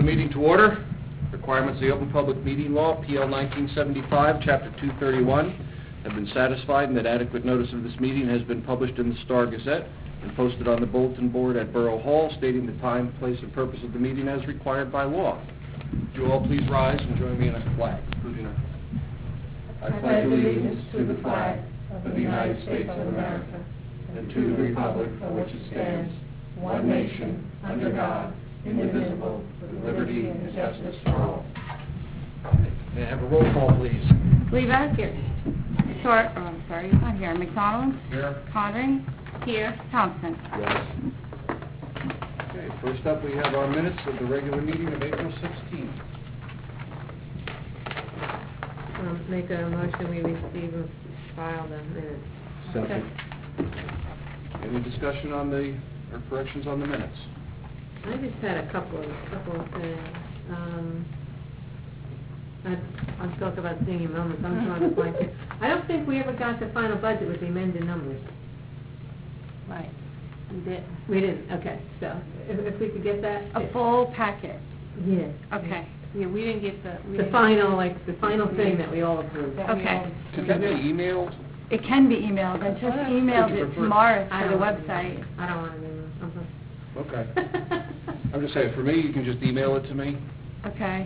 meeting to order. Requirements of the Open Public Meeting Law, PL 1975, Chapter 231, have been satisfied, and that adequate notice of this meeting has been published in the Star Gazette and posted on the bulletin board at Borough Hall, stating the time, place, and purpose of the meeting as required by law. Would you all please rise and join me in a flag? I pledge allegiance to the flag of the United States of America and to the republic for which it stands, one nation, under God, indivisible, with liberty and justice for all. May I have a roll call, please? Levi? Here. He's not here. McDonald? Here. Conring? Here. Thompson? Yes. Okay, first up we have our minutes of the regular meeting of April 16th. Make a motion we receive and file the minutes. Second. Any discussion on or corrections on the minutes? I just had a couple of things. I'll talk about senior moments. I'm trying to find it. I don't think we ever got the final budget with the amended numbers. Right. We did. We didn't. Okay. So if we could get that. A full packet. Yes. Okay. Yeah, we didn't get the final thing that we all approved. Okay. Could that be emailed? It can be emailed. I just emailed it to Morris for the website. I don't want to email. Okay. I'm just saying, for me, you can just email it to me. Okay.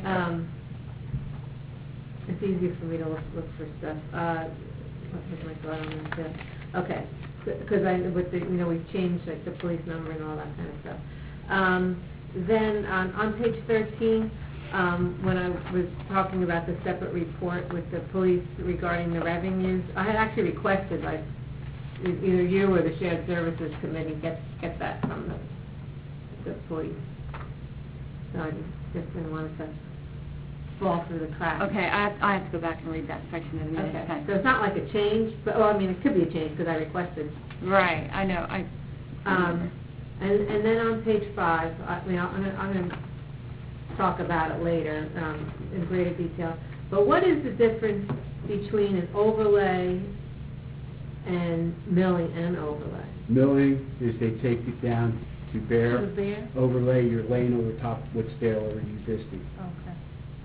It's easier for me to look for stuff. With my thought on this too. Okay. Because we've changed like the police number and all that kind of stuff. Then on page 13, when I was talking about the separate report with the police regarding the revenues, I had actually requested like either you or the Shared Services Committee get that from the police. So I just didn't want it to fall through the cracks. Okay, I have to go back and read that section in a minute. Okay. So it's not like a change, but it could be a change because I requested. Right, I know. And then on page 5, I'm going to talk about it later in greater detail. But what is the difference between an overlay and milling and overlay? Milling is they take it down to bare. To bare? Overlay, you're laying over top what's there already existing. Okay.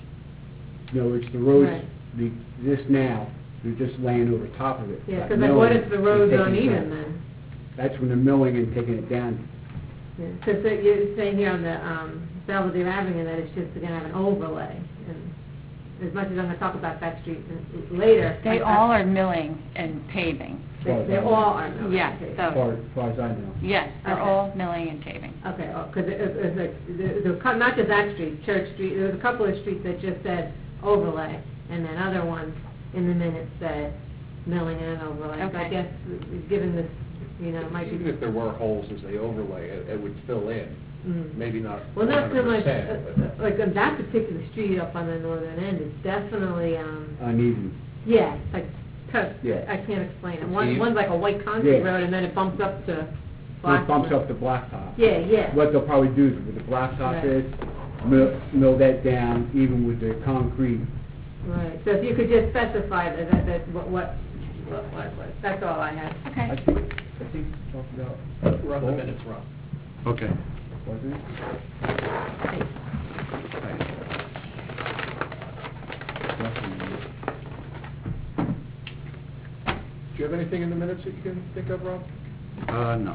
No, it's the roads, Right. this now, you're just laying over top of it. Yeah, But because what milling, if the road's you're taking it uneven down. then? That's when they're milling and taking it down. Because you're saying here on the Belvedere Avenue that it's just going to have an overlay. And as much as I'm going to talk about that street later. They all are milling and paving. They all are milling. Yes, and paving. so, As far as I know. yes, they're Okay. all milling and paving. Okay, because it was like, not just that street, Church Street, there was a couple of streets that just said overlay, and then other ones in the minutes said milling and overlay. So I Okay. guess, given this, it might Even be... if there were holes as they overlay, it would fill in. Maybe not 100%. Well, not so much, but like on that particular street up on the northern end, it's definitely, Uneven. yeah, like, Yeah. I can't explain it. Steve? One's like a white concrete Yeah. road, and then it bumps up to It black. bumps up the blacktop. Yeah. What they'll probably do is, where the blacktop Right. is, mill that down even with the concrete. Right, so if you could just specify that what, that's all I had. I Okay. think you talked about. run the minutes, Ron. Okay. Wasn't it? Thanks. Do you have anything in the minutes that you can think of, Ron? No.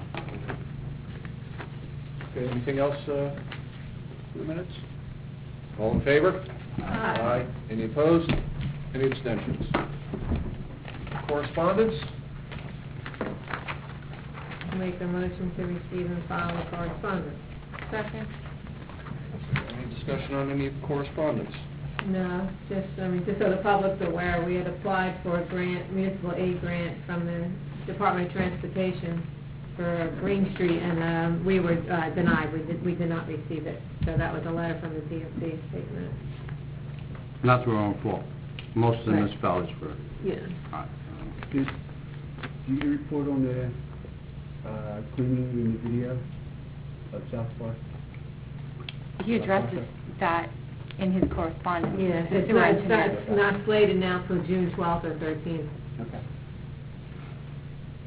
Okay, anything else for the minutes? All in favor? Aye. Any opposed? Any abstentions? Correspondence? Make a motion to receive and file the correspondence. Second. Any discussion on any correspondence? No, just so the public's aware, we had applied for a grant, municipal aid grant from the Department of Transportation for Green Street, and we were denied. We did not receive it. So that was a letter from the DOT stating that. Not their own fault. Most of the Right. municipalities were. Yeah. Did you report on the cleaning in the video of South Park? He addresses that in his correspondence. Yeah, The it's sewer not, engineer. it's not slated now till June 12th or 13th. Okay.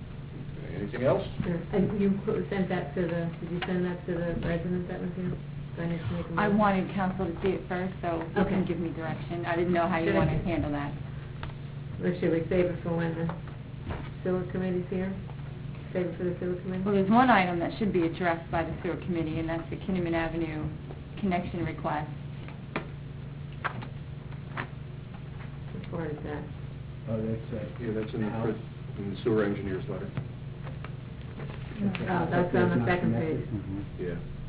Anything else? And you sent that to did you send that to the resident that was here? Do I need to make a I motion? wanted council to see it first, so you Okay. can give me direction. I didn't know how you Should I- want to handle that. Or should we save it for when the sewer committee's here? Save it for the sewer committee? Well, there's one item that should be addressed by the sewer committee, and that's the Kinnaman Avenue connection request. What part is that? Oh, that's, Yeah, that's in the sewer engineer's letter. Oh, that's on the second page. Mhm. Yeah.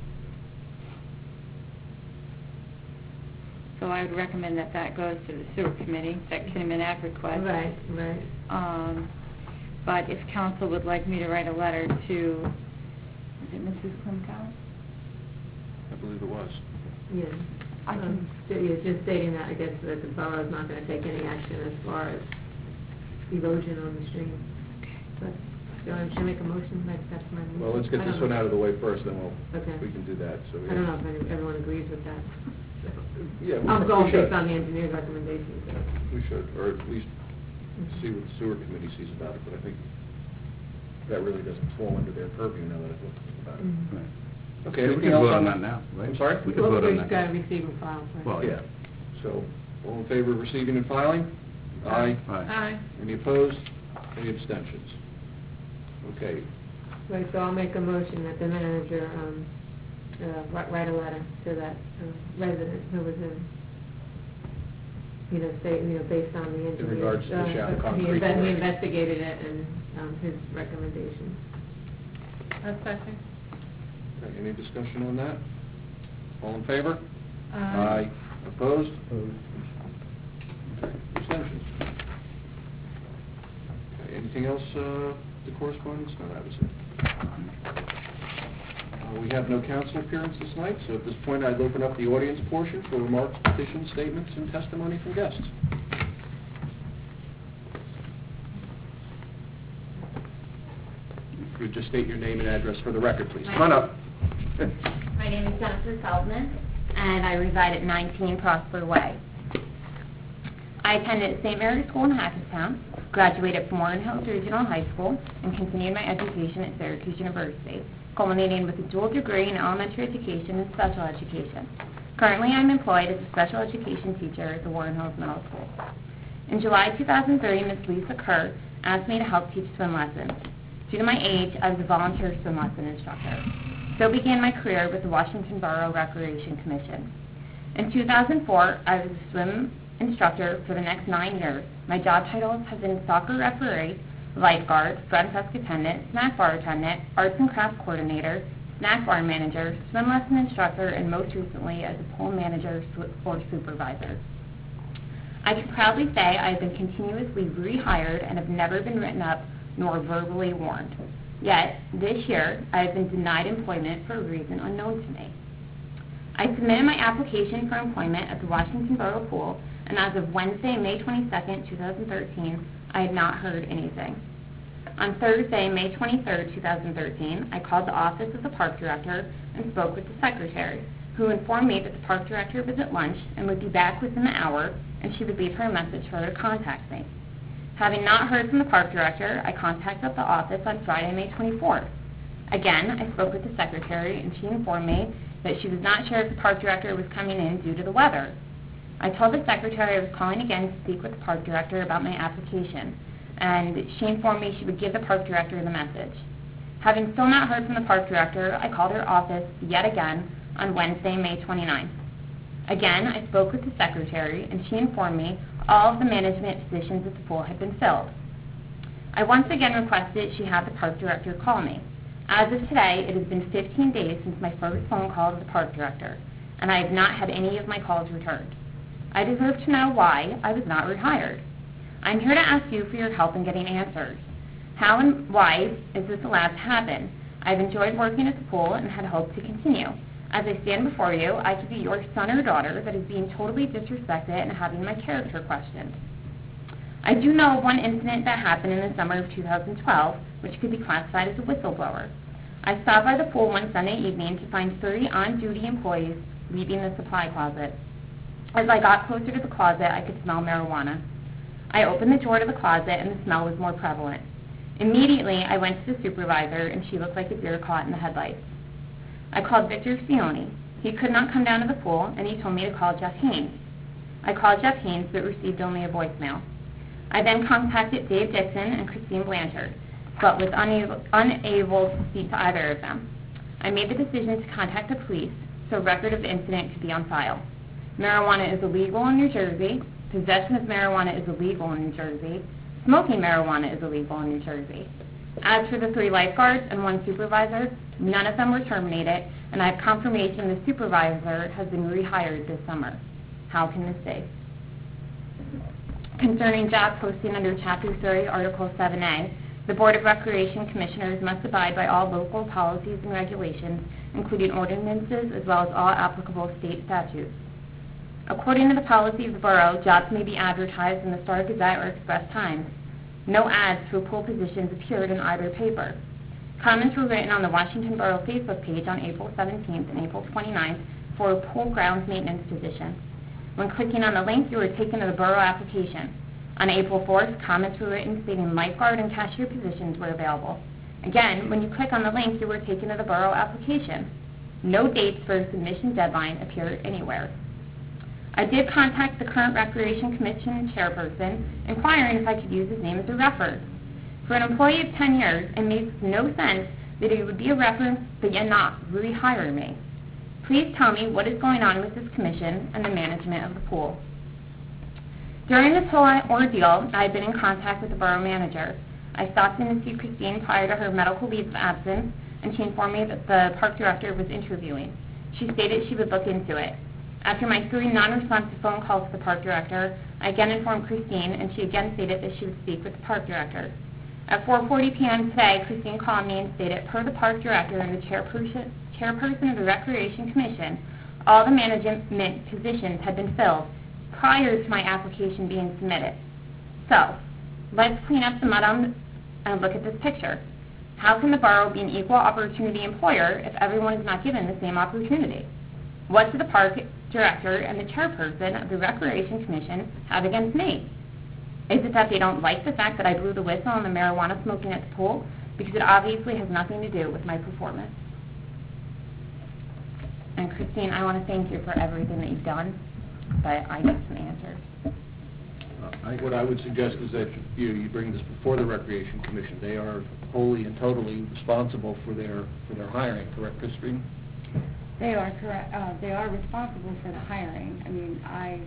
So I would recommend that that goes to the sewer committee, that Kinnaman Ave request. Right, right. But if council would like me to write a letter to, is it Mrs. Klimkow? I believe it was. Yeah. I can- Just stating that, I guess, that the borough's not gonna take any action as far as erosion on the stream. But, so I should make a motion, that's my motion. Well, let's get this one out of the way first, then Okay. we can do that, so. I don't know if everyone agrees with that. Yeah, we I'm going should. based on the engineer's recommendations, so. We should, or at least see what the sewer committee sees about it, but I think that really doesn't fall under their purview now that I've looked about it. Mhm. Right. Okay, We anything can else vote on that? that now, right? I'm sorry? We can Well, vote on we just that. gotta receive and file first. Well, Yeah, so, all in favor of receiving and filing? Aye. Aye. Any opposed? Any abstentions? Okay, Right, so I'll make a motion that the manager, write a letter to that resident who was in, based on the engineer. regards to the shaft concrete He work. investigated it and, his recommendations. Okay, any discussion on that? All in favor? Aye. Opposed? opposed. Abstentions? Okay, anything else, the correspondence? No, that was it. We have no council appearance this night, so at this point I'd open up the audience portion for remarks, petitions, statements, and testimony from guests. If you would just state your name and address for the record, please. Come on up. My name is Jennifer Feldman, and I reside at 19 Prosper Way. I attended St. Mary's School in Hackettstown, graduated from Warren Hills Regional High School, and continued my education at Syracuse University, culminating with a dual degree in elementary education and special education. Currently, I'm employed as a special education teacher at the Warren Hills Middle School. In July 2003, Ms. Lisa Kerr asked me to help teach swim lessons. Due to my age, I was a volunteer swim lesson instructor. So began my career with the Washington Borough Recreation Commission. In 2004, I was a swim instructor for the next 9 years. My job titles have been soccer referee, lifeguard, front desk attendant, snack bar attendant, arts and crafts coordinator, snack bar manager, swim lesson instructor, and most recently as a pool manager or supervisor. I can proudly say I have been continuously rehired and have never been written up nor verbally warned. Yet, this year, I have been denied employment for a reason unknown to me. I submitted my application for employment at the Washington Borough Pool, and as of Wednesday, May 22nd, 2013, I had not heard anything. On Thursday, May 23rd, 2013, I called the office of the park director and spoke with the secretary, who informed me that the park director was at lunch and would be back within the hour, and she would leave her a message for her to contact me. Having not heard from the park director, I contacted the office on Friday, May 24th. Again, I spoke with the secretary, and she informed me that she was not sure if the park director was coming in due to the weather. I told the secretary I was calling again to speak with the park director about my application, and she informed me she would give the park director the message. Having still not heard from the park director, I called her office yet again on Wednesday, May 29th. Again, I spoke with the secretary, and she informed me all of the management positions at the pool had been filled. I once again requested she have the park director call me. As of today, it has been 15 days since my first phone call to the park director, and I have not had any of my calls returned. I deserve to know why I was not rehired. I'm here to ask you for your help in getting answers. How and why is this allowed to happen? I've enjoyed working at the pool and had hoped to continue. As I stand before you, I could be your son or daughter that is being totally disrespected and having my character questioned. I do know of one incident that happened in the summer of 2012, which could be classified as a whistleblower. I stopped by the pool one Sunday evening to find 30 on-duty employees leaving the supply closet. As I got closer to the closet, I could smell marijuana. I opened the door to the closet, and the smell was more prevalent. Immediately, I went to the supervisor, and she looked like a deer caught in the headlights. I called Victor Sioni. He could not come down to the pool, and he told me to call Jeff Haynes. I called Jeff Haynes, but received only a voicemail. I then contacted Dave Dixon and Christine Blanchard, but was unable to speak to either of them. I made the decision to contact the police, so a record of the incident could be on file. Marijuana is illegal in New Jersey. Possession of marijuana is illegal in New Jersey. Smoking marijuana is illegal in New Jersey. As for the 3 lifeguards and 1 supervisor, none of them were terminated, and I have confirmation the supervisor has been rehired this summer. How can this be? Concerning job posting under Chapter 30, Article 7A, the Board of Recreation Commissioners must abide by all local policies and regulations, including ordinances as well as all applicable state statutes. According to the policy of the borough, jobs may be advertised in the Star Gazette or Express Times. No ads for pool positions appeared in either paper. Comments were written on the Washington Borough Facebook page on April 17th and April 29th for a pool grounds maintenance position. When clicking on the link, you were taken to the borough application. On April 4th, comments were written stating lifeguard and cashier positions were available. Again, when you click on the link, you were taken to the borough application. No dates for a submission deadline appear anywhere. I did contact the current Recreation Commission chairperson, inquiring if I could use his name as a reference. For an employee of 10 years, it makes no sense that he would be a reference but yet not rehire me. Please tell me what is going on with this commission and the management of the pool. During this whole ordeal, I had been in contact with the borough manager. I stopped in to see Christine prior to her medical leave of absence, and she informed me that the park director was interviewing. She stated she would look into it. After my 3 non-responsive phone calls to the park director, I again informed Christine, and she again stated that she would speak with the park director. At 4:40 p.m. today, Christine called me and stated, per the park director and the chairperson of the Recreation Commission, all the management positions had been filled prior to my application being submitted. So, let's clean up the mud and look at this picture. How can the borough be an equal opportunity employer if everyone is not given the same opportunity? What do the park director and the chairperson of the Recreation Commission have against me? Is it that they don't like the fact that I blew the whistle on the marijuana smoking at the pool? Because it obviously has nothing to do with my performance. And Christine, I want to thank you for everything that you've done, but I need some answers. What I would suggest is that you bring this before the Recreation Commission. They are wholly and totally responsible for their hiring, correct, Christine? They are correct. They are responsible for the hiring. I mean, I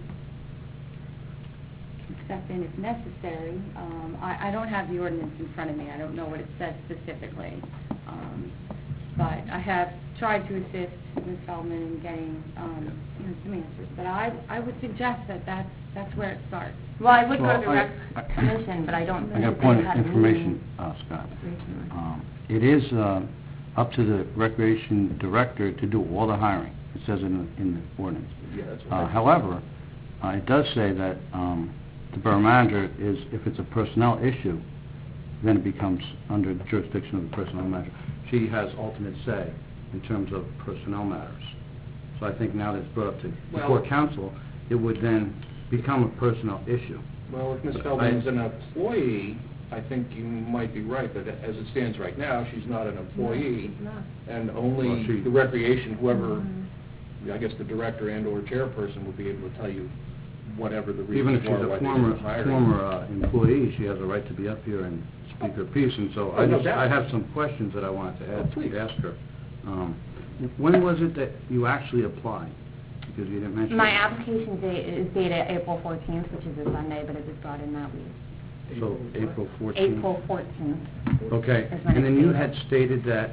can step in if necessary. I don't have the ordinance in front of me. I don't know what it says specifically. But I have tried to assist Ms. Feldman in getting some answers. But I would suggest that that's where it starts. Well, I would go to the Rec Commission, but I don't I think got a they point had of a information, meeting Scott. recently. It is up to the Recreation Director to do all the hiring. It says in the ordinance. Yeah, that's what However, it does say that the borough manager is, if it's a personnel issue, then it becomes under the jurisdiction of the personnel manager. She has ultimate say in terms of personnel matters. So I think now that it's brought up to before council, it would then become a personnel issue. Well, if Ms. Feldman is an employee, I think you might be right, but as it stands right now, she's not an employee, and only Well, she- the recreation, whoever, I guess the director and/or chairperson would be able to tell you whatever the Even if reasons she's are why a they former didn't hire her. employee, she has a right to be up here and speak her piece. And so Oh, no doubt. I have some questions that I wanted to Oh, please. ask her. When was it that you actually applied? Because you didn't mention My it. application date is dated April 14th, which is a Sunday, but it was brought in that week. So April 14th? April 14th. Okay, is when and then it's you dated. had stated that,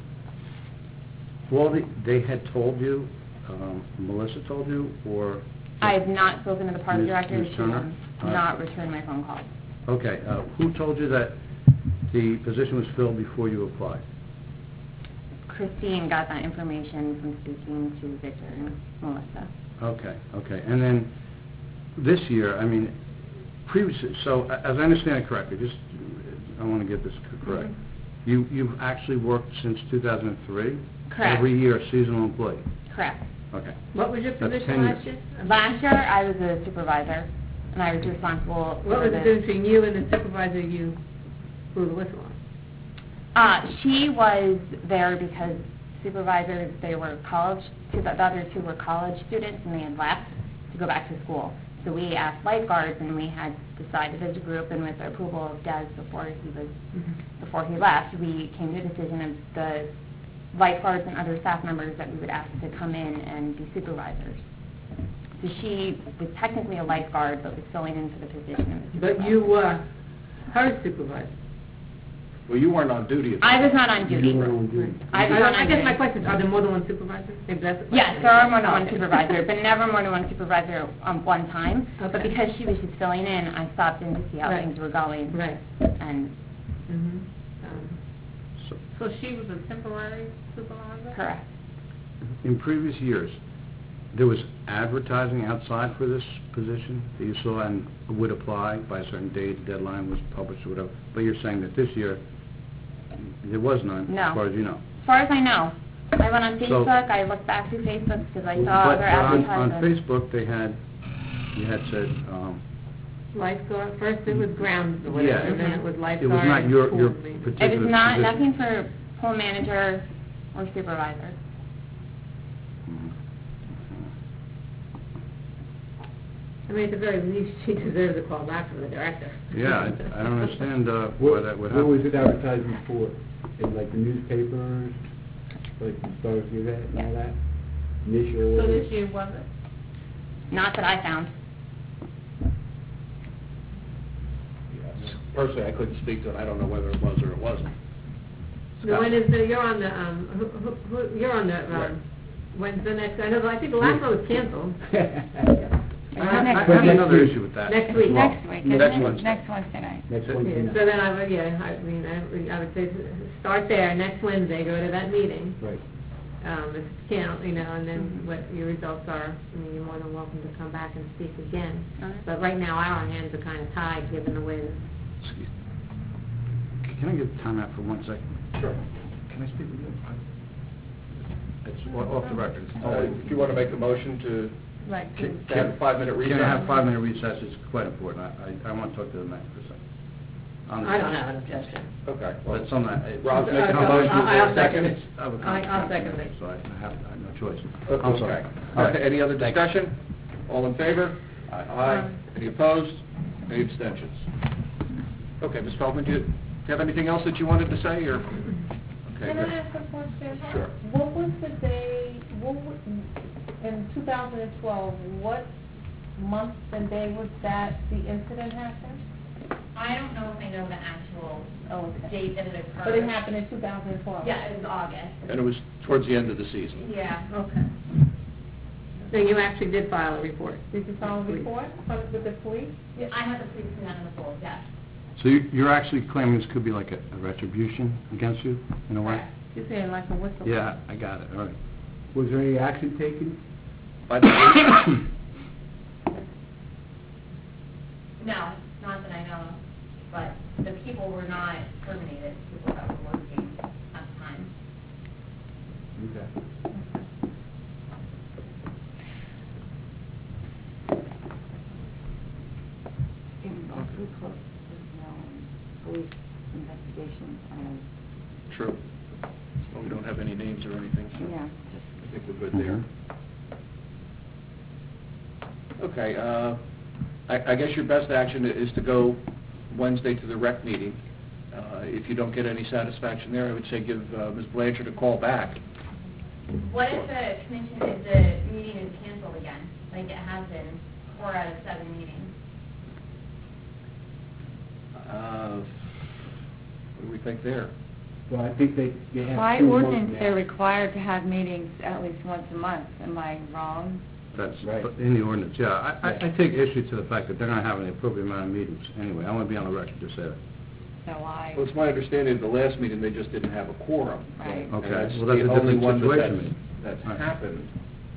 they had told you, Melissa told you, or? I have not spoken to the park Ms. director. Ms. She Turner? has not returned my phone calls. Okay, who told you that the position was filled before you applied? Christine got that information from speaking to Victor and Melissa. Okay, and then this year, I mean, previously, so as I understand it correctly, I want to get this correct. You've actually worked since 2003? Correct. Every year, a seasonal employee? Correct. Okay. What was your That's 10 position last years. year? Last year, I was a supervisor, and I was responsible for What was the the... difference between you and the supervisor you blew the whistle on? She was there because supervisors, they were college, the other two were college students, and they had left to go back to school. So we asked lifeguards, and we had decided as a group, and with the approval of Des before he left, we came to a decision of the lifeguards and other staff members that we would ask to come in and be supervisors. So she was technically a lifeguard, but was filling in for the position of a supervisor. But you were her supervisor. Well, you weren't on duty at the I was not on duty. You were on duty. I was not I on guess my duty. question is, are there more than one supervisor? Maybe that's the question. Yes, there are more than one Okay. supervisor, but never more than one supervisor one time. But Okay. because she was just filling in, I stopped in to see how Right. things were going. Right. And, Mhm. So she was a temporary supervisor? correct. In previous years, there was advertising outside for this position that you saw and would apply by a certain date, deadline was published or whatever, but you're saying that this year, there was none, No. as far as you know. As far as I know, I went on So- Facebook, I looked back through Facebook because I saw But other on advertisements. Facebook, you had said, Lifeguard, first it was grounds or whatever, Yeah. and then it was lifeguard. it was not your pool maintenance. particular It was not, position. nothing for pool manager or supervisor. Mhm. I mean, at the very least, she deserves a call back from the director. Yeah, I don't understand why What that would what was happen. it advertising for? In like the newspapers, like the Stars Gazette and all that? This year, So was this it? year wasn't? Not that I found. Personally, I couldn't speak to it. I don't know whether it was or it wasn't. No, when is the, you're on the, you're on the, Right. when's the next, I know, I think the last one was canceled. I have another issue with that. Next week. Well, Next week, Next isn't it? Wednesday. Next Wednesday night. Next Yeah, Wednesday so night. then I would, yeah, I would say, start there, next Wednesday, go to that meeting. Right. If you can't, and then what your results are, you're more than welcome to come back and speak again. All right. But right now, our hands are kind of tied, given the way this. Excuse- Can I get time out for 1 second? Sure. Can I speak with you? It's off the record. It's totally- If you want to make a motion to Right. to have a 5-minute recess? Can I have 5-minute recess? It's quite important. I want to talk to the man for a second. I don't have an objection. Okay. Well, it's on that. Rob's making a I'll- motion, is there I'll a second? second it. I have a I'll conflict, second it. So I have no choice. Okay. I'm sorry. All right. Any other Thank you. discussion? All in favor? Aye. Any opposed? Any abstentions? Okay, Ms. Feldman, do you have anything else that you wanted to say, or? Okay, Can I good. ask a question? Sure. What was the day, in 2012, what month and day was that the incident happened? I don't know if I know the actual date that it occurred. But it happened in 2012? Yeah, it was August. And it was towards the end of the season. Yeah. Okay. So you actually did file a report? Did you file a report with the police? Yeah, I had the police come down in the pool, yes. So you're actually claiming this could be like a retribution against you, in a way? Correct. You're saying like a whistle? Yeah, I got it, all right. Was there any action taken? By the police? No, not that I know of, but the people were not terminated, people that were working at the time. Okay. Pretty close to, police investigations on, True. Well, we don't have any names or anything, so yeah, I think we're good there. Okay, I guess your best action is to go Wednesday to the rec meeting. If you don't get any satisfaction there, I would say give Ms. Blanchard a call back. What if the commission, if the meeting is canceled again, like it has been 4 out of 7 meetings? What do we think there? Well, I think they have by 2 months ordinance, now. they're required to have meetings at least once a month. Am I wrong? That's Right. in the ordinance, yeah. I take issue to the fact that they're not having the appropriate amount of meetings anyway. I want to be on the record to say that. So I, Well, it's my understanding at the last meeting, they just didn't have a quorum. right. Okay, And that's well, that's a the only different one situation. that's Right. happened.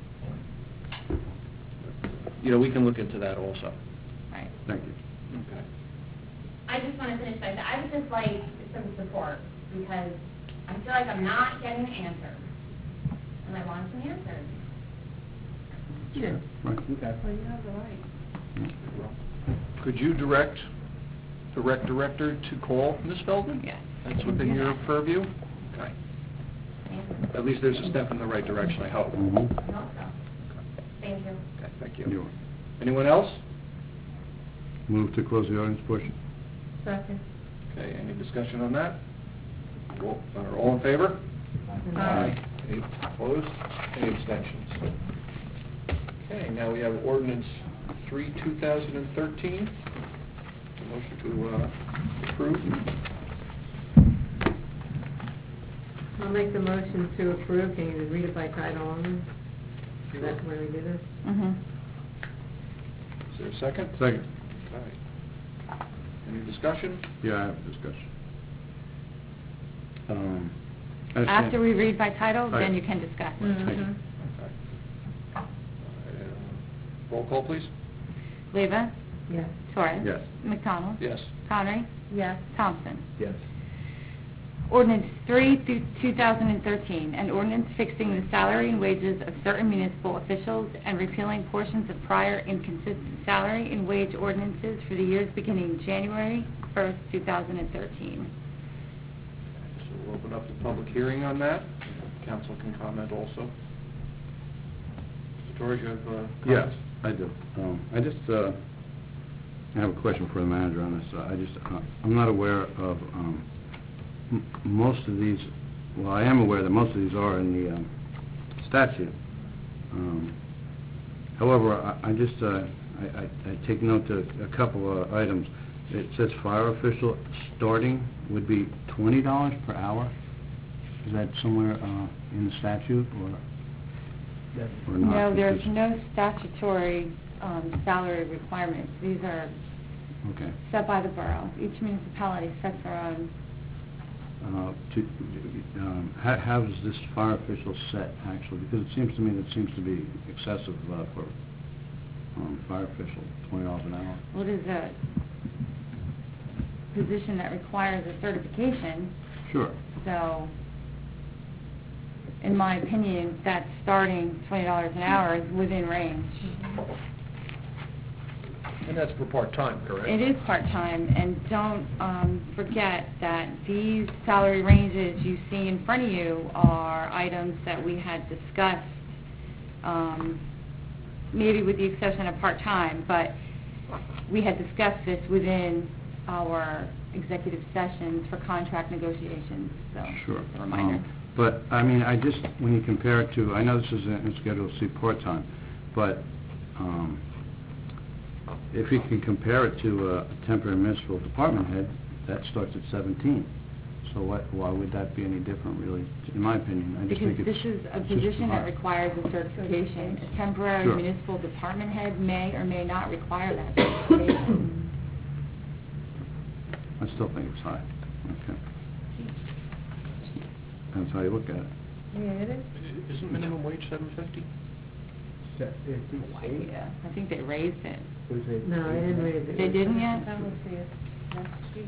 We can look into that also. Right. Thank you. Okay. I just want to finish by saying, I would just like some support, because I feel like I'm not getting answers, and I want some answers. Yeah. Right. Okay. Well, you have the right. Could you direct the rec director to call Ms. Feldman? Yes. That's within your purview? Okay. Thank you. At least there's a step in the right direction, I hope. Mhm. Thank you. Okay, thank You're you. welcome. Anyone else? Move to close the audience portion. Second. Okay, any discussion on that? All in favor? Aye. Any opposed? Any abstentions? Okay, now we have ordinance 3, 2013. A motion to approve. I'll make the motion to approve. Can you just read it by title only? Is that where we do this? Mhm. Is there a second? Second. Okay. Any discussion? Yeah, I have a discussion. I understand- After we read by title, then Right. you can discuss. Thank you. Mhm. Okay. Roll call, please. Leva? Yes. Torres? Yes. McDonald? Yes. Connery? Yes. Thompson? Yes. Ordinance 3 through 2013, an ordinance fixing the salary and wages of certain municipal officials and repealing portions of prior inconsistent salary and wage ordinances for the years beginning January 1st, 2013. So we'll open up the public hearing on that. Council can comment also. Mr. Torres, you have Yes, comments? I do. I have a question for the manager on this. I'm not aware of, most of these, well, I am aware that most of these are in the statute. However, I take note to a couple of items. It says fire official starting would be $20 per hour. Is that somewhere in the statute or not? No, there's Because- no statutory salary requirements. These are Okay. set by the borough. Each municipality sets their own. How is this fire official set, actually? Because it seems to me that seems to be excessive for fire official, $20 an hour. Well, it is a position that requires a certification, Sure. so in my opinion, that starting $20 an hour is within range. And that's for part-time, correct? It is part-time, and don't forget that these salary ranges you see in front of you are items that we had discussed, maybe with the exception of part-time, but we had discussed this within our executive sessions for contract negotiations, so Sure. just a reminder. But, I mean, when you compare it to, I know this is in Schedule C part-time, but if you can compare it to a temporary municipal department head, that starts at 17. So why would that be any different, really? In my opinion, I just Because think it's this is a just position that high. requires a certification. A temporary Sure. municipal department head may or may not require that certification. I still think it's high. Okay. That's how you look at it. Yeah, it is. Isn't minimum wage $7.50? Yeah, I think they raised it. No, they didn't raise it. They didn't yet? That was the next sheet.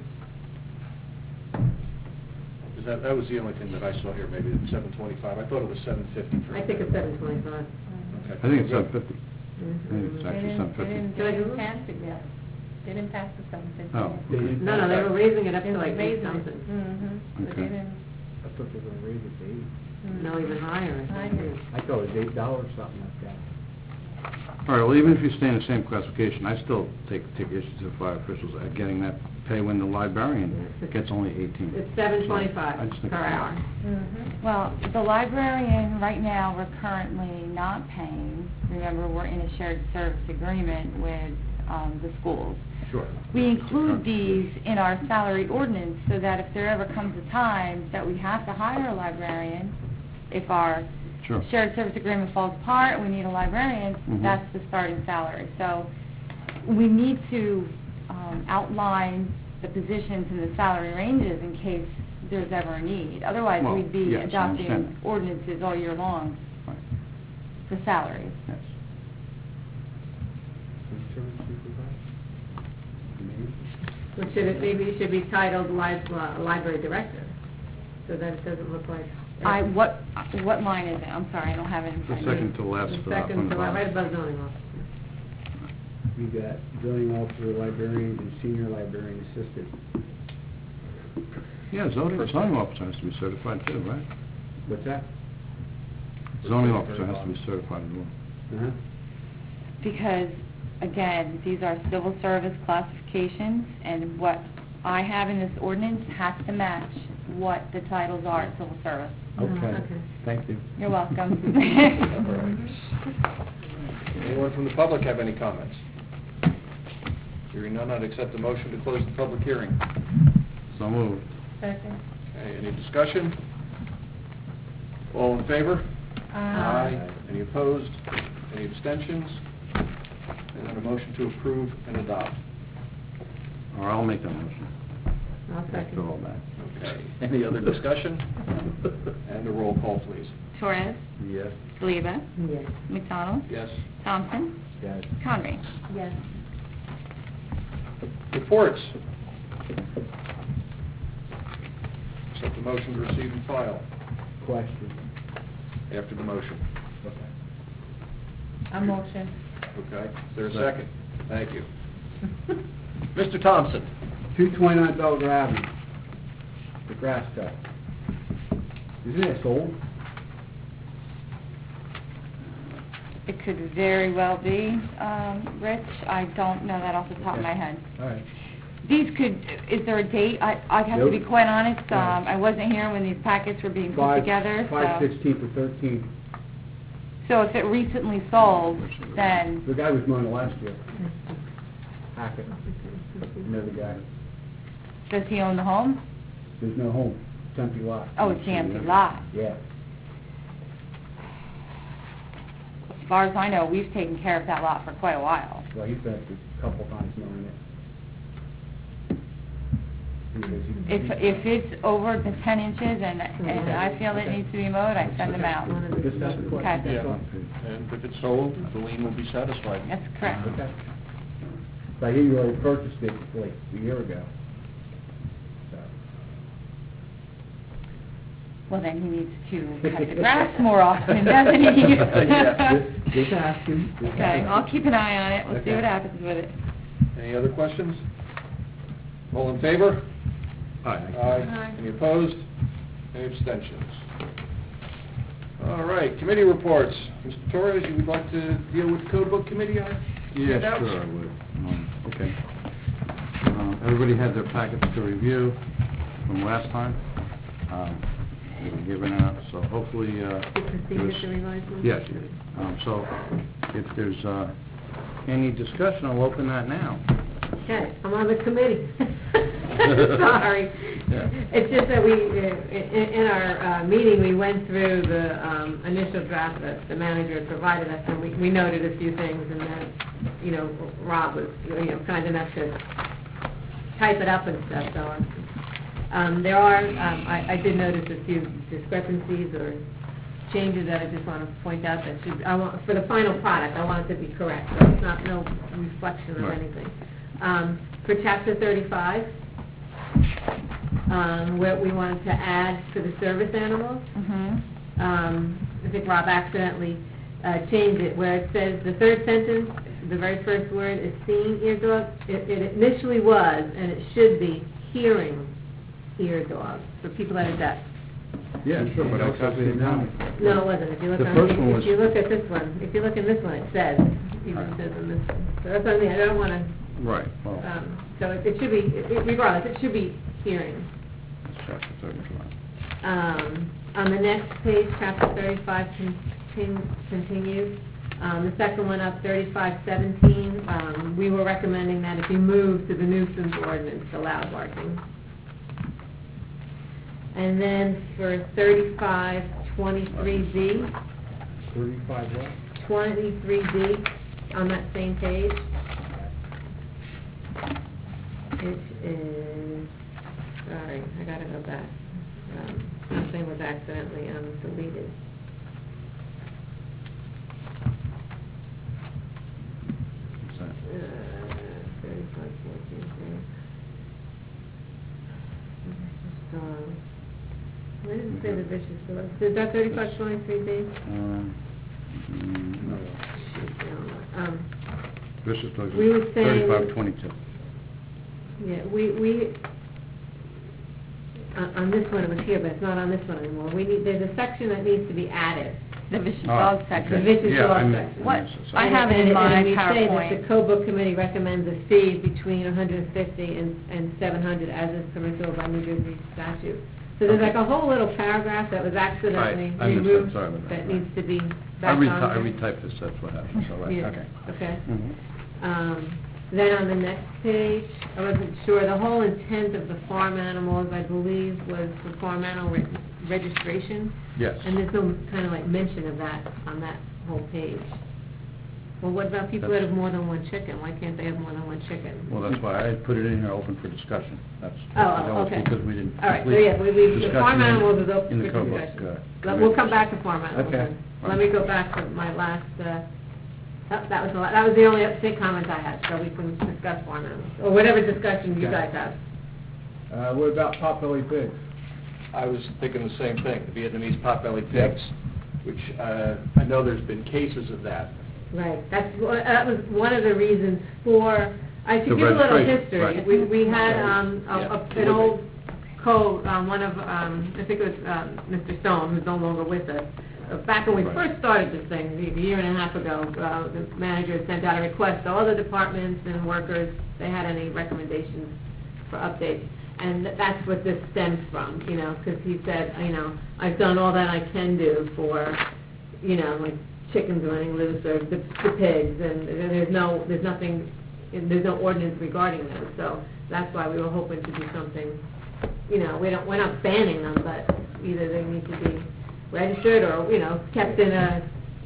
Because that was the only thing that I saw here, maybe it's $7.25. I thought it was $7.50 for... I think it's 725. Okay. I think it's Good. 750. I think it's actually They 750. didn't pass it yet. They didn't pass the 750. Oh, okay. No, they were raising it up They to were like raising it. 8,000. Mhm. But Okay. they didn't. I thought they were going to raise it to 8. No, even higher, I think. Higher. I thought it was $8, something like that. All right, well, even if you stay in the same classification, I still take issues to fire officials at getting that pay when the librarian gets only 18. It's So, I $7.25 just think per it's high. hour. Mhm. Well, the librarian, right now, we're currently not paying. Remember, we're in a shared service agreement with the schools. Sure. We include these in our salary ordinance so that if there ever comes a time that we have to hire a librarian, if our Sure. shared service agreement falls apart and we need a librarian, Mhm. that's the starting salary. So we need to outline the positions and the salary ranges in case there's ever a need. Otherwise, Well, we'd be yes, I adopting understand. ordinances all year long Right. for salaries. Yes. Well, maybe it should be titled library director, so that it doesn't look like... What line is it? I'm sorry, I don't have it in The front of me. second to last The on second the to, right bottom. above zoning officer. We got zoning officer, librarian, and senior librarian assistant. Yeah, zoning officer has to be certified too, right? What's that? Zoning officer has to be certified as well. Uh-huh. Because, again, these are civil service classifications, and what I have in this ordinance has to match what the titles are at civil service. Okay, okay. thank you. You're welcome. Anyone from the public have any comments? Hearing none, I'd accept the motion to close the public hearing. So moved. Second. Okay, any discussion? All in favor? Any opposed? Any abstentions? And then a motion to approve and adopt. Or I'll make that motion. I'll After second. all that. Okay, any other discussion? And a roll call, please. Torres, Yes. Saliba, Yes. McDonald, Yes. Thompson, Yes. Conry. Yes. Reports. Accept the motion to receive and file Question. after the motion. Okay. A motion. Okay, is there a second? Thank you. Mr. Thompson? 229 Belger Avenue, the grass cut. Isn't that sold? It could very well be, Rich. I don't know that off the top of my head. All right. These could, is there a date? I have to be Nope. quite honest, Right. I wasn't here when these packets were being put together, so. 5/16 to 13. So if it recently sold, then, The guy was mowing it last year. Hackett. Another guy. does he own the home? There's no home. It's empty lot. Oh, it's the empty lot. Yeah. As far as I know, we've taken care of that lot for quite a while. Well, he's been a couple times mowing it. If it's over the 10 inches and I feel it needs to be mowed, I send them out. Just ask the question. Okay. That's all. And if it's sold, the lien will be satisfied. That's correct. Okay. So I hear you already purchased it like a year ago. So. Well, then he needs to cut the grass more often, doesn't he? Yeah. Just ask him. Just Okay, ask I'll him. keep an eye on it. We'll see Okay. what happens with it. Any other questions? All in favor? Aye. Any opposed? Any abstentions? All right, committee reports. Mr. Torres, you would like to deal with the code book committee? Yeah, handouts? sure, I would. Okay. Everybody had their packets to review from last time. They were given out, so hopefully, Did Christine get the revised one? yes, yes. So if there's any discussion, I'll open that now. Okay, I'm on the committee. Sorry. Yeah. It's just that we, in our meeting, we went through the initial draft that the manager had provided us, and we noted a few things, and then, Rob was, kind enough to type it up and stuff, so, there are, I did notice a few discrepancies or changes that I just want to point out that for the final product, I want it to be correct, so it's not no reflection of Right. anything. For chapter 35, what we wanted to add for the service animals, I think Rob accidentally changed it, where it says, the third sentence, the very first word is seeing ear dog. It initially was, and it should be hearing ear dog, for people that are deaf. Yeah, sure, but I copied it down. No, it wasn't. If you look The on, first one was- if you look at this one, if you look in this one, it says, even says in this one. So that's what I mean, I don't want to, Right, well, so it should be, regardless, it should be hearing. chapter 35. On the next page, chapter 35 continues. The second one up, 3517, we were recommending that it be moved to the nuisance ordinance, the loud barking. And then for 3523B, 35 what? 23B, on that same page, it is, sorry, I gotta go back. Something was accidentally deleted. What's that? 3514. Where does it say the vicious dog? Is that 3523B? No. Vicious dogs We were is saying- 3522. Yeah, we, on this one it was here, but it's not on this one anymore. There's a section that needs to be added The vicious Oh, dog okay. section. The vicious Yeah, dog I mean- section. What, so- I have it in my And we say that PowerPoint. the co-book committee recommends a fee between $150 and $700 as is permissible by New Jersey statute. So there's like a whole little paragraph that was accidentally Right, I missed that. removed Sorry about that that. needs to be I back on there. retyped this, that's what happened, so, right, Yeah, okay. okay. Mhm. Then on the next page, I wasn't sure, the whole intent of the farm animals, I believe, was for farm animal registration. Yes. And there's no kind of like mention of that on that whole page. Well, what about people that have more than one chicken? Why can't they have more than one chicken? Well, that's why I put it in here, open for discussion. That's, Oh, that was okay. because we didn't All right, so complete yeah, the discussion farm in- animals is in open the for co-book, discussion. But we'll come back to farm animals. Okay. then. Let me go back to my last, that was the only update comment I had, so we can discuss farm animals, or whatever discussion you Okay. guys have. What about potbelly pigs? I was thinking the same thing, the Vietnamese potbelly pigs, which I know there's been cases of that. Right, that was one of the reasons for, I should The give a little registration, history. right. We had Yeah. an old code, one of, I think it was Mr. Stone, who's no longer with us. Back when we Right. first started this thing, a year and a half ago, the manager sent out a request to all the departments and workers, if they had any recommendations for updates. And that's what this stems from, because he said, I've done all that I can do for, like chickens running loose or the pigs, and there's no ordinance regarding those. So that's why we were hoping to do something, we're not banning them, but either they need to be registered or, kept in a...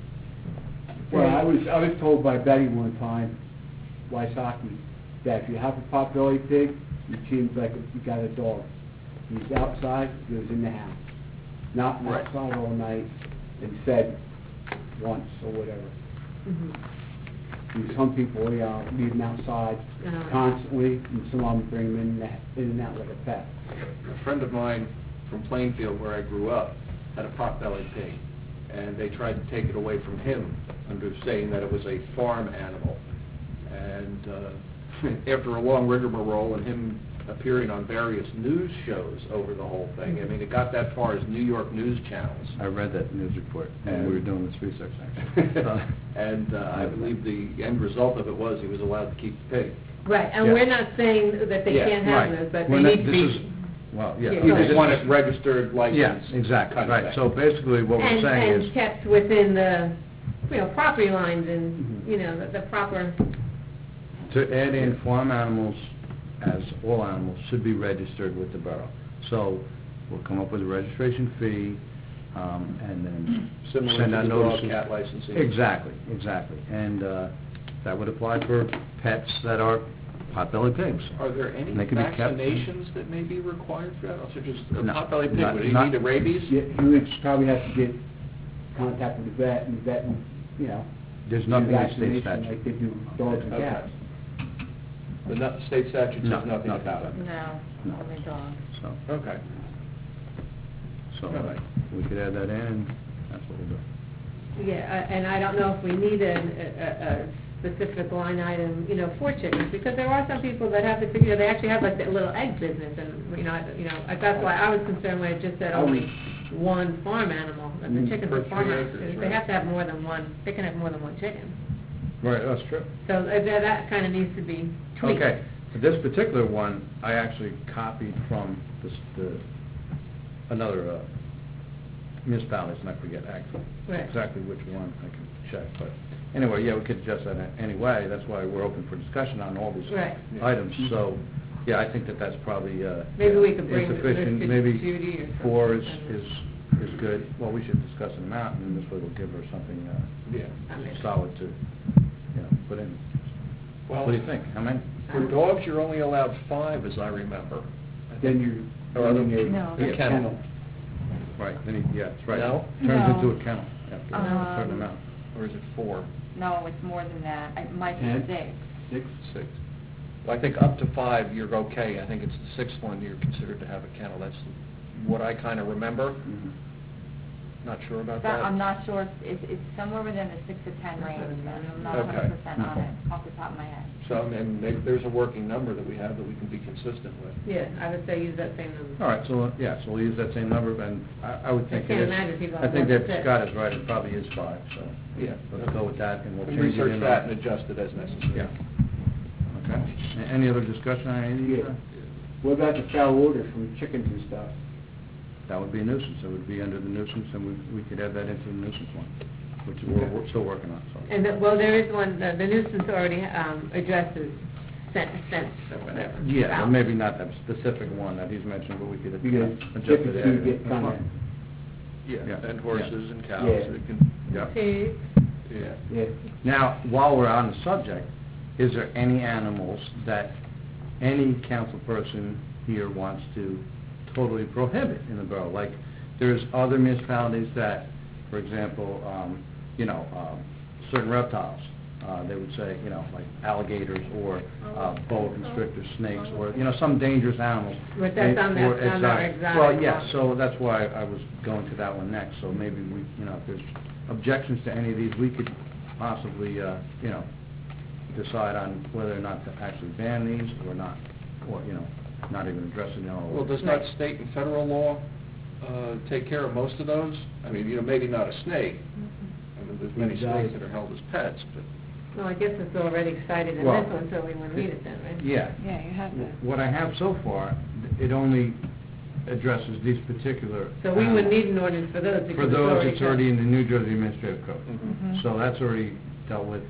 Well, I was told by Betty one time, Wysocki, that if you have a potbelly pig, you treat him like you got a dog. He's outside, he goes in the house. Not Right. outside all night and fed once or whatever. Mhm. And some people, leave them outside constantly, and some of them bring them in and out like a pet. A friend of mine from Plainfield, where I grew up, had a potbelly pig, and they tried to take it away from him under saying that it was a farm animal. And after a long rigmarole and him appearing on various news shows over the whole thing, I mean, it got that far as New York news channels. I read that news report when And- we were doing this research, actually. And I believe the end result of it was he was allowed to keep the pig. Right, and Yeah. we're not saying that they Yeah, can't have Right. those, but We're they not- need to this be... is- Well, yeah. Yeah, He right. just wanted registered, Yeah, licensed. exactly, kind of right. thing. So basically what we're saying And is, kept within the, property lines and, Mhm. the proper... to add in farm animals, as all animals, should be registered with the borough. So we'll come up with a registration fee, and then Similar send to out the dog, notices. cat licensing. Exactly, exactly. And that would apply for pets that are potbelly pigs. Are there any They can be kept- vaccinations that may be required for that? Such as a No, potbelly pig, not- would he not- need a rabies? You would probably have to get contact with the vet, and the vet, There's do nothing in state vaccination statute. like they do dogs and Okay. cats. The state statute No, says nothing nothing about about it. No, only dogs. So, Okay. so All right. we could add that in, and that's what we'll do. Yeah, and I don't know if we need a specific line item, for chickens, because there are some people that have they actually have like that little egg business, and, that's why I was concerned when it just said only one farm animal, and the chickens Per are farm 3 animals. acres, They right. have to have more than one, they can have more than one chicken. Right, that's true. So that kind of needs to be tweaked. Okay, for this particular one, I actually copied from another municipality, and I forget actually Right. exactly which one, I can check, but anyway, yeah, we could adjust that anyway, that's why we're open for discussion on all these Right. items, so, yeah, I think that's probably Maybe we could bring insufficient, Mr. maybe Judy or 4 is something. good, well, we should discuss an amount, and this way we'll give her something Yeah. solid to, put in. Well, What do you think, how many? for dogs, you're only allowed 5, as I remember. Then you're Or other- running a No. A kennel. Right, then yeah, that's right. No? Turns No. into a kennel after a certain Um, amount. Or is it 4? No, it's more than that. It might be 10? 6. 6. Well, I think up to 5, you're okay. I think it's the 6th one you're considered to have a kennel. That's what I kind of remember. Mhm. Not sure about That, that? I'm not sure, it's somewhere within the 6 to 10 range, but I'm not Okay. 100% on it, off the top of my head. So, I mean, maybe there's a working number that we have that we can be consistent with. Yeah, I would say use that same number. All right, so, yeah, so we'll use that same number, and I would think can't it is. imagine people I think have that more than Scott is right, it probably is 5, so. Yeah. Let's go with that, and we'll We change it in. research that and adjust it as necessary. Yeah. Okay. Any other discussion on any of these? Yeah. What about the foul odor from chickens and stuff? That would be a nuisance, it would be under the nuisance, and we could add that into the nuisance one, which we're still working on, so. And, well, there is one, the nuisance already addresses scent or whatever. Yeah, Foul. but maybe not that specific one that he's mentioned, but we could Because adjust chickens it. do get kind of, Yeah, Yeah. and horses and cows, Yeah. it can, Yep. Pigs. yeah. yeah. Now, while we're on the subject, is there any animals that any council person here wants to totally prohibit in the borough? Like, there's other municipalities that, for example, certain reptiles, they would say, like alligators or boa constrictors, snakes, or, some dangerous animals. But that's on Or that- on our exotic Well, yes, one. so that's why I was going to that one next, so maybe we, if there's objections to any of these, we could possibly, decide on whether or not to actually ban these or not, or, not even address it in all. Well, does not state and federal law take care of most of those? I mean, maybe not a snake. I mean, there's many snakes that are held as pets, but... Well, I guess it's already cited in Well, this one, so we wouldn't need it then, right? Yeah. Yeah, you have that. What I have so far, it only addresses these particular... So we wouldn't need an ordinance for those because For those, it's already in the New Jersey Administrative Code. Mhm. So that's already dealt with,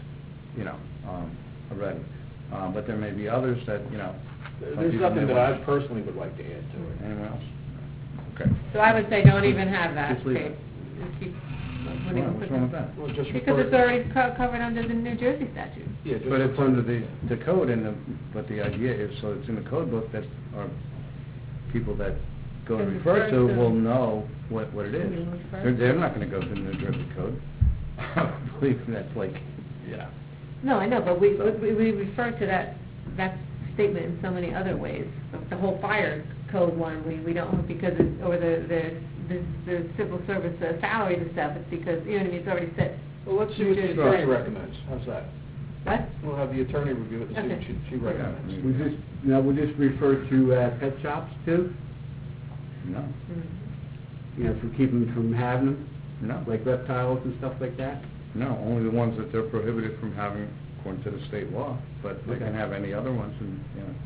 already. But there may be others that, There's nothing that I personally would like to add to it. Anyone else? Okay. So I would say don't even have that. Just leave Okay. it. Just keep- Why, wouldn't even what's put wrong with that- that? Well, just Because refer- it's already covered under the New Jersey statute. Yeah, just But it's refer- under the code, but the idea is, so it's in the code book that our people that go to Can refer refer to to- will know what it is. Can refer They're to. not gonna go to the New Jersey code. I believe that's like, yeah. No, I know, but we refer to that statement in so many other ways. The whole fire code one, we don't, because it's, or the civil service salaries and stuff, it's because, it's already set. Well, let's see what the attorney recommends. How's that? What? We'll have the attorney review it and see what Okay. she recommends. Would this refer to pet shops too? No, For keeping them from having them, no, like reptiles and stuff like that? no, only the ones that they're prohibited from having according to the state law, but they Okay. can have any other ones and,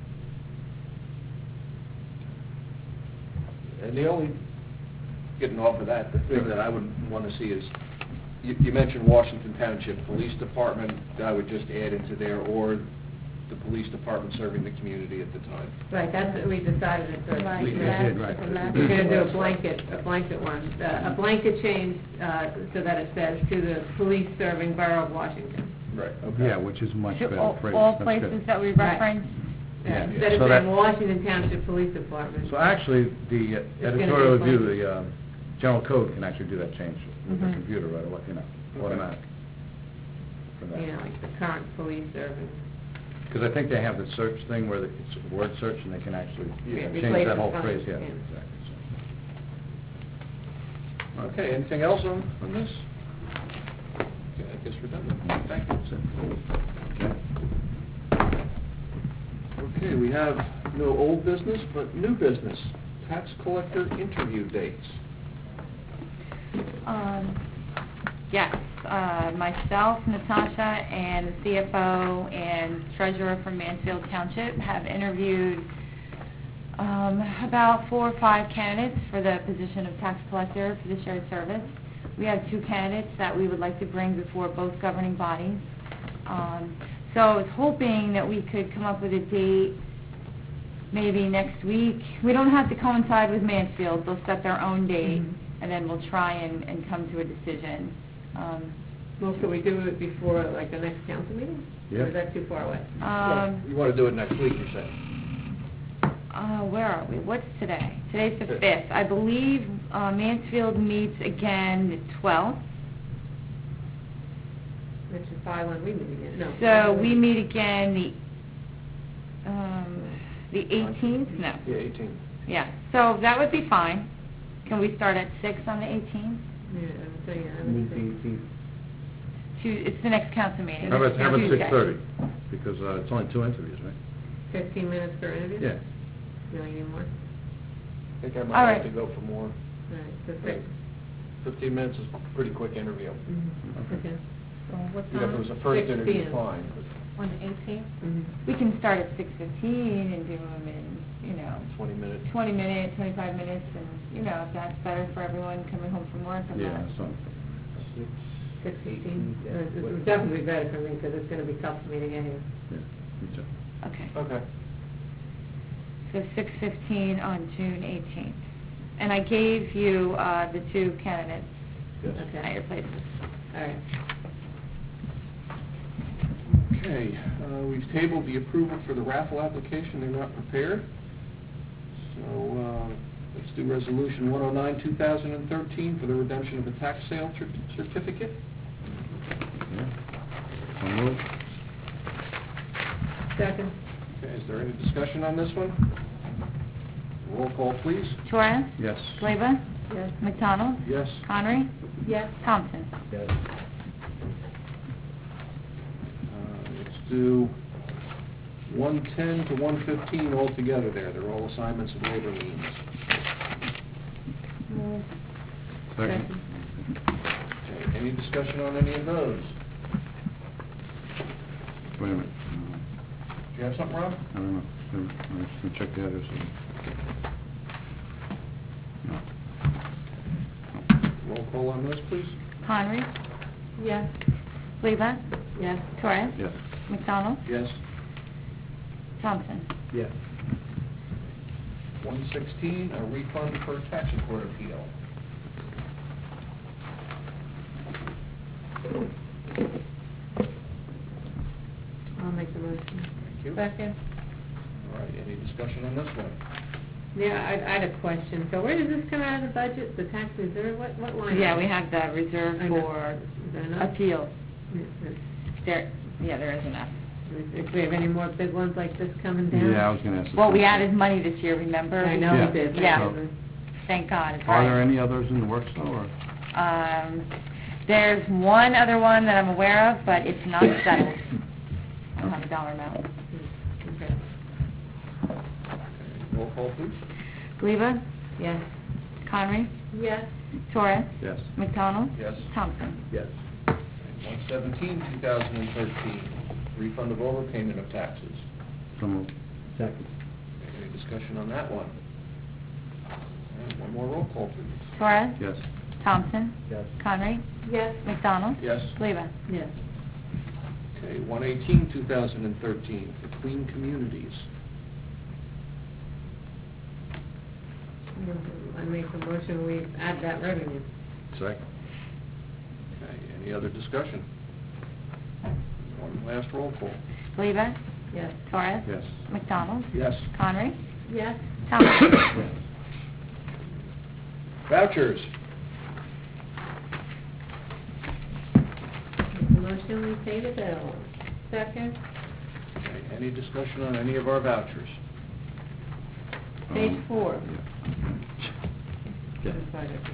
And the only, getting off of that, the thing that I would want to see is, you mentioned Washington Township Police Department, I would just add into there, or the police department serving the community at the time. Right, that's what we decided at first. Right, We that's did, right. the last- We're gonna do a blanket one, a blanket change, so that it says to the police serving Borough of Washington. Right, yeah, which is a much To better all phrase. all That's places good. that we Right. reference? Yeah. Instead of So saying that- Washington Township Police Department. So actually, the gonna be editorial review, blanket. the general code can actually do that change with the Mhm. computer right away, automatic. For that. Like the current police serving. Because I think they have the search thing where it's a word search and they can actually Yeah. change Replace that the whole front, phrase, yeah. yeah. Exactly. So. Okay, anything else on this? Okay, I guess we're done. Thank you. Okay. Okay, we have no old business, but new business, tax collector interview dates. Yes, myself, Natasha, and the CFO and treasurer from Mansfield Township have interviewed about 4 or 5 candidates for the position of tax collector for the shared service. We have 2 candidates that we would like to bring before both governing bodies. So I was hoping that we could come up with a date maybe next week. We don't have to coincide with Mansfield. They'll set their own date, and then we'll try and come to a decision. Well, could we do it before, like, the next council meeting? Yeah. Or is that too far away? You want to do it next week, you're saying? Where are we? What's today? Today's the 5th. I believe Mansfield meets again the 12th. Which is probably when we meet again, no. So we meet again the 18th? No. Yeah, 18. Yeah, so that would be fine. Can we start at 6 on the 18th? So, yeah, I would Wednesday, say, 18th. It's the next council meeting. How about Tuesday. 6:30? Because it's only 2 interviews, right? 15 minutes per interview? Yeah. No, you need more? I think I All might right. have to go for more. All right, so 6. 15 minutes is a pretty quick interview. Mm-hmm. Okay. So what You know, if it time? was a first 6 interview, p.m. fine. On the 18th? Mm-hmm. We can start at 6:15 and do them in, 20 minutes. 20 minutes, 25 minutes, and, if that's better for everyone coming home from work, I'm Yeah, not... so, 6:15. Yeah. It would definitely be better for me, because it's going to be tough for me to get here. yeah, me too. Okay. Okay. So 6:15 on June 18th. And I gave you the two candidates Yes. at your places. All right. Okay, we've tabled the approval for the raffle application. They're not prepared. So, let's do Resolution 109, 2013 for the redemption of a tax sale certificate. Yeah. So moved. Second. Okay, is there any discussion on this one? Roll call, please. Torres? Yes. Gleba? Yes. McDonald? Yes. Connery? Yes. Thompson? Yes. Let's do 110 to 115 altogether there. They're all assignments of labor liens. Second. Okay, any discussion on any of those? Wait a minute. Do you have something, Rob? I don't know. I'm just going to check the others. No. Roll call on those, please. Connery? Yes. Gleba? Yes. Torres? Yes. McDonald? Yes. Thompson? Yes. 116, a refund for tax report appeal. I'll make the motion. Thank you. Second? All right, any discussion on this one? Yeah, I had a question. So where does this come out of the budget, the tax reserve? What line? Yeah, item? we have the reserve I know. for Is that enough? appeals. Is- There is enough. If we have any more big ones like this coming down? Yeah, I was going to ask. the Well, we same added thing. money this year, remember? I know Yeah. we did. Yeah. So- Thank God, it's Are there right. any others in the works, though, or? There's one other one that I'm aware of, but it's not settled. I don't have a dollar amount. Okay. Roll call, please. Gleba? Yes. Connery? Yes. Torres? Yes. McDonald? Yes. Thompson? Yes. 117, 2013, refund of overpayment of taxes. So moved. Second. Any discussion on that one? All right, one more roll call, please. Torres? Yes. Thompson? Yes. Connery? Yes. McDonald? Yes. Gleba? Yes. Okay, 118, 2013, for Clean Communities. I make the motion, we add that revenue. Second. Okay, any other discussion? One last roll call. Gleba? Yes. Torres? Yes. McDonald? Yes. Connery? Yes. Thompson? Vouchers. Make the motion, we pay the bill. Second? Okay, any discussion on any of our vouchers? Page 4. Yeah.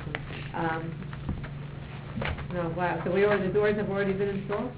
No, wow, so the doors have already been installed?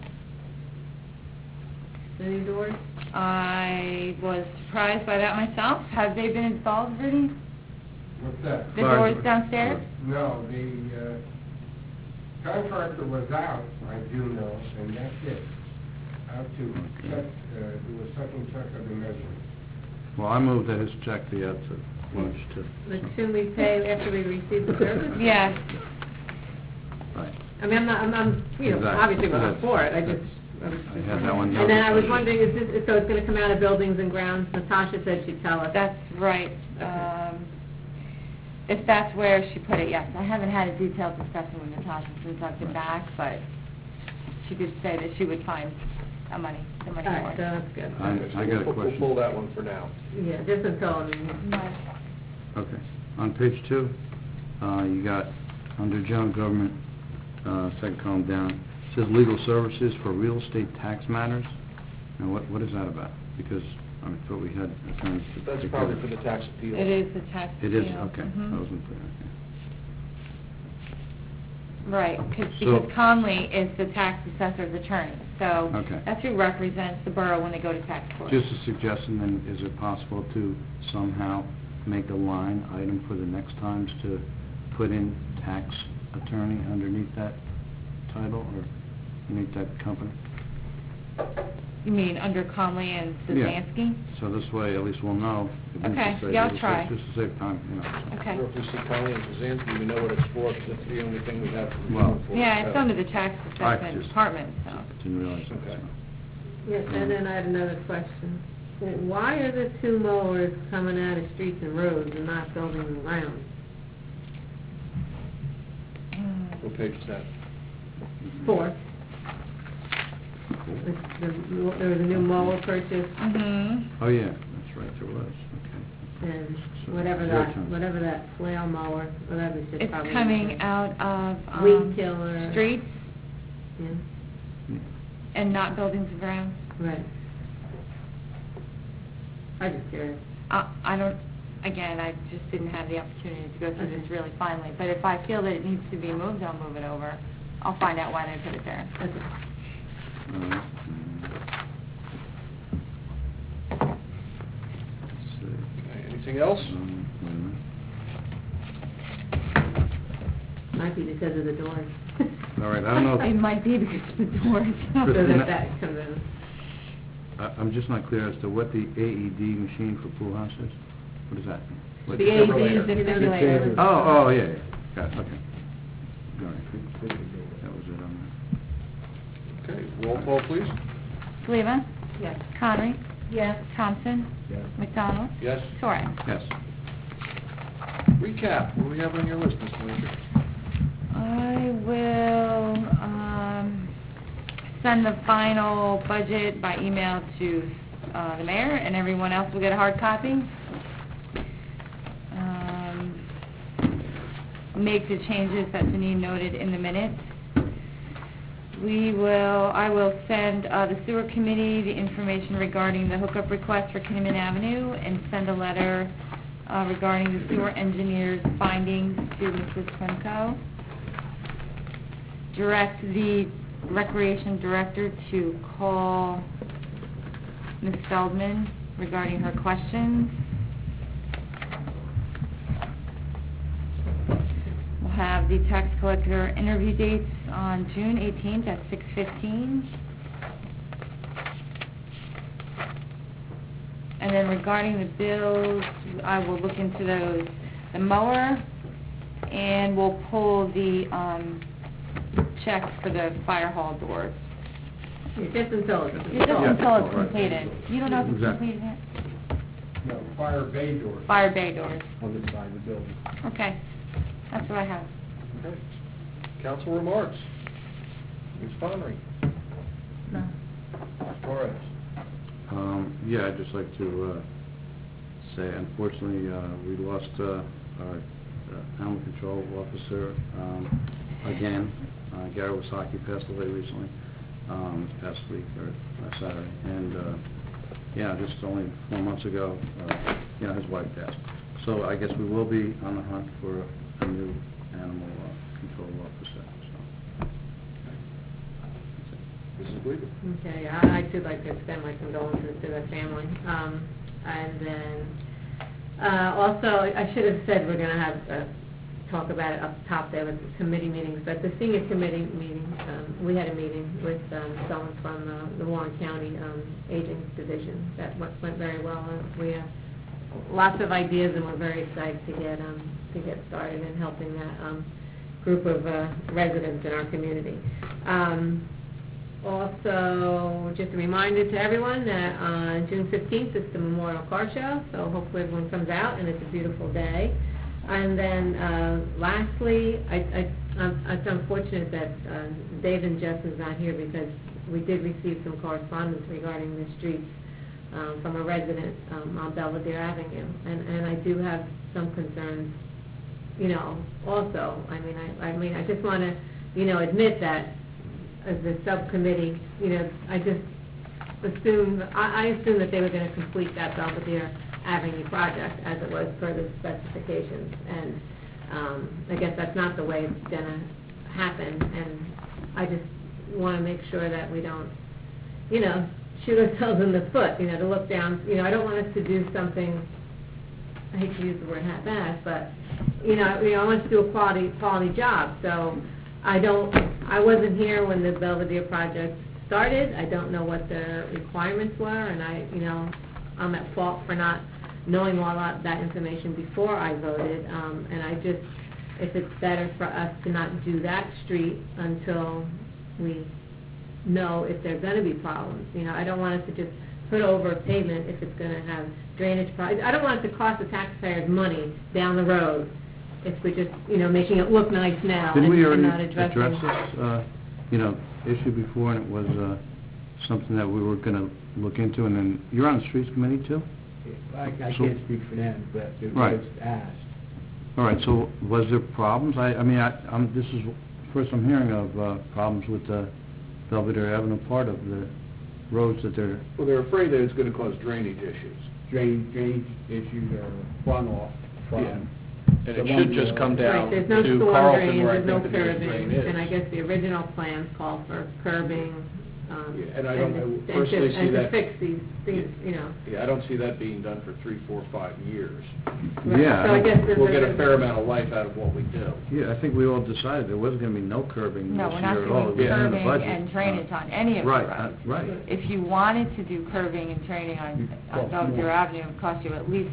The new doors? I was surprised by that myself. Have they been installed already? What's that? The doors downstairs? No, the contractor was out, I do know, and that's it. Out to check, do a second check of the measurement. Well, I moved that his check be out to lunch, too. But shouldn't we pay after we receive the service? Yes. Right. I mean, I'm, Exactly. obviously we're not Yes. for it, I Yes. just... I had that one And then I was noted. wondering, is this, so it's gonna come out of buildings and grounds? Natasha said she'd tell us. That's right. If that's where she put it, yes. I haven't had a detailed discussion with Natasha since I've been back, but she did say that she would find the money All for right, so it. that's good. I got a We'll question. pull that one for now. Yeah, just until, I mean, Okay. On page 2, you got, under general government, second column down, it says legal services for real estate tax matters. Now, what is that about? Because I thought we had attorneys to That's take probably care for of the tax appeal. It is the tax It is, appeal. okay. Mhm. That wasn't clear, okay. Right, So- because Conley is the tax assessor's attorney, so Okay. that's who represents the borough when they go to tax court. Just a suggestion, then, is it possible to somehow make a line item for the next times to put in tax attorney underneath that title, or underneath that company? You mean under Conley and Yeah. Szymanski? So this way, at least we'll know. It means to Okay, save- yeah, I'll try. Just to save time, you know. so. Okay. Or if we see Conley and Kazansky, we know what it's for, because that's the only thing we have to Well- review for. Yeah, it's under the tax I assessment just- department, so. Didn't realize that. Okay. so. Yes, and then I have another question. Why are the two mowers coming out of streets and roads and not building and grounds? What page is that? 4. There was a new mower purchased, Mm-hmm. Oh, yeah, that's right, there was, okay. and So, whatever your that, turn. whatever that flail mower, whatever should It's probably... coming out of, Weed killer. streets Yeah, and not buildings and grounds. right. I'm just curious. I don't, again, I just didn't have the opportunity to go through this Okay. really finally, but if I feel that it needs to be moved, I'll move it over. I'll find out why they put it there. Okay. All right. Let's see. Okay, anything else? Wait a minute. Might be because of the doors. All right, I don't know. It might be because of the doors. So Christina- that comes in. I'm just not clear as to what the AED machine for pool house is. What does that mean? What- The AED, defibrillator. you know, the Defibrillator. Oh, yeah, yeah, got it, okay. All right, that was it on Okay, roll call, please. Saliva? Yes. Connery? Yes. Thompson? Yes. McDonald? Yes. Torres? that. Yes. Recap, what do we have on your list, Mr. Manager? I will, send the final budget by email to, the mayor, and everyone else will get a hard copy. Make the changes that Janine noted in the minutes. I will send, the sewer committee the information regarding the hookup request for Kinnaman Avenue, and send a letter, regarding the sewer engineer's findings to Mrs. Klimko. Direct the recreation director to call Ms. Feldman regarding her questions. We'll have the tax collector interview dates on June 18th at 6:15. And then regarding the bills, I will look into those, the mower, and we'll pull the, checks for the fire hall doors. Just until it's... Just Yeah. until it's completed. You don't know if it's Exactly. completed yet? No, fire bay doors. Fire bay doors. On this side of the building. Okay, that's what I have. Okay. Council remarks. Ms. Connery. No. Ms. Torres. Yeah, I'd just like to say, unfortunately, we lost our animal control officer again. Gary Wasaki passed away recently, past week or last Saturday. And, yeah, just only 4 months ago, his wife passed. So I guess we will be on the hunt for a new animal control officer. So. Mrs. Weaver. Okay, I'd just like to extend my condolences to the family. And then, also, I should have said we're going to have, talk about it up top there with the committee meetings, but the senior committee meeting, we had a meeting with someone from the Warren County Aging Division that went very well. We have lots of ideas, and we're very excited to get started in helping that group of residents in our community. Also, just a reminder to everyone that on June 15th is the Memorial Car Show, so hopefully everyone comes out, and it's a beautiful day. And then, lastly, it's unfortunate that Dave and Jess is not here, because we did receive some correspondence regarding the streets from a resident on Belvedere Avenue, and I do have some concerns, also. I mean, I just want to, admit that as the subcommittee, I just assumed, I assumed that they were going to complete that Belvedere Avenue project as it was per the specifications, and I guess that's not the way it's going to happen, and I just want to make sure that we don't, you know, shoot ourselves in the foot, you know, to look down, you know, I don't want us to do something, I hate to use the word half-assed, but, you know, I want us to do a quality job, so I wasn't here when the Belvedere project started, I don't know what their requirements were, and I'm at fault for not knowing a lot of that information before I voted, and I just, if it's better for us to not do that street until we know if there's going to be problems. You know, I don't want us to just put over pavement if it's going to have drainage problems. I don't want it to cost the taxpayers money down the road if we're just, you know, making it look nice now Didn't we and already not addressing... address this, issue before, and it was something that we were going to look into, and then, you're on the streets committee too? I can't speak for them, but it Right. was asked. All right, so was there problems? This is first I'm hearing of problems with the Belvedere Avenue part of the roads that they're... Well, they're afraid that it's going to cause drainage issues. Drainage issues or runoff from... Yeah. And it should just come down Right, there's no to storm Carlton drains, where I there's no think the nearest drain curbing, is. and I guess the original plans call for curbing, Yeah, and I don't personally see and to that- fix these things, you know. Yeah, I don't see that being done for 3, 4, 5 years. Right, Yeah, So I guess We'll get a fair amount of life out of what we do. Yeah, I think we all decided there wasn't going to be no curbing No, this we're not year at all. doing It was in the curbing budget. and drainage on any of the Right, roads. right. If you wanted to do curbing and training on Belvedere Avenue, it would cost you at least,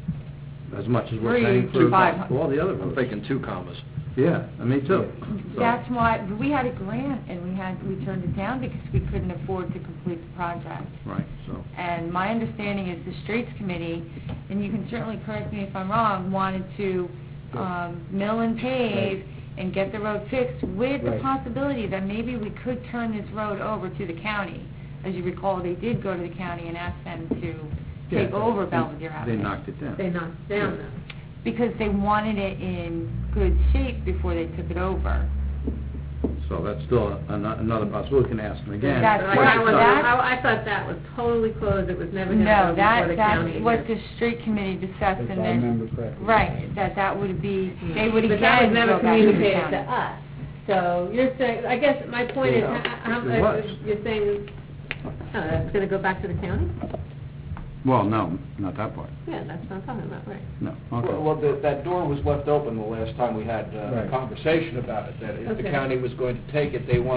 As much as we're 3 paying to for 500. all the other I'm roads. thinking 2 commas. Yeah, me too. So- that's why, we had a grant and we turned it down because we couldn't afford to complete the project. Right, so... And my understanding is the Streets Committee, and you can certainly correct me if I'm wrong, wanted to mill and pave and get the road fixed with the Right. possibility that maybe we could turn this road over to the county. As you recall, they did go to the county and ask them to take Yeah, over they- Belvedere Avenue. They knocked it down. They knocked it down though. Because they wanted it in good shape before they took it over. So that's still another possibility. We can ask them again. That's Like, right. I thought that was totally closed, it was never going to No, go before the county. that's what the street committee discussed, If and I then, remember correctly. right, that would be, they would But that was again never go back to the communicated to county. us. So you're saying, I guess my point is, It was. you're saying, that's going to go back to the county? Well, no, not that part. Yeah, that's what I'm talking about, right. No, okay. Well, that door was left open the last time we had a Right. conversation about it, that if the Okay. county was going to take it, they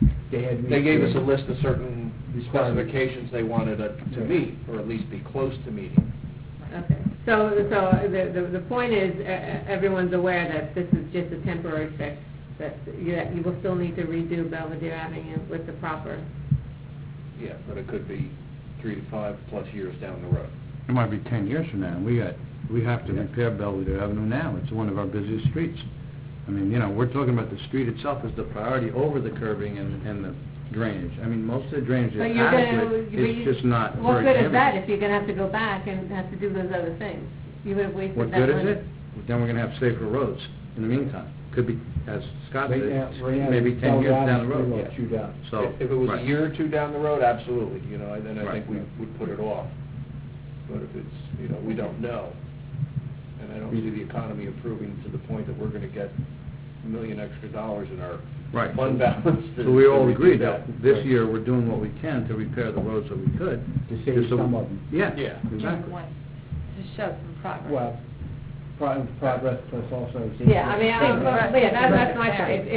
gave us a list of certain specifications they wanted it to Right. meet, or at least be close to meeting. Okay. So the point is, everyone's aware that this is just a temporary fix, that you will still need to redo Belvedere Avenue with the proper... Yeah, but it could be 3 to 5 plus years down the road. It might be 10 years from now. We have to repair Belvedere Avenue now. It's one of our busiest streets. I mean, we're talking about the street itself as the priority over the curbing and the drainage. I mean, most of the drainage is But you're adequate, it's just not What very good is heavy. that if you're going to have to go back and have to do those other things? You would have wasted What that good money. is it? Then we're going to have safer roads in the meantime. Could be, as Scott said, Right now, maybe 10 years down the road. Belvedere Yeah. chewed up. So, If it was right. a year or 2 down the road, absolutely, then I Right. think we would put it off. But if it's, we don't know, and I don't see the economy improving to the point that we're going to get $1 million extra in our Right. fund balance to So we all to agree redo that this Right. year we're doing what we can to repair the roads that we could. To save Just so- some of them. Yeah, Yeah. exactly. To show some progress. Well, progress plus also... Yeah, I mean, that's my Right. point.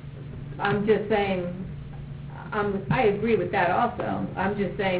I'm just saying, I agree with that also. I'm just saying,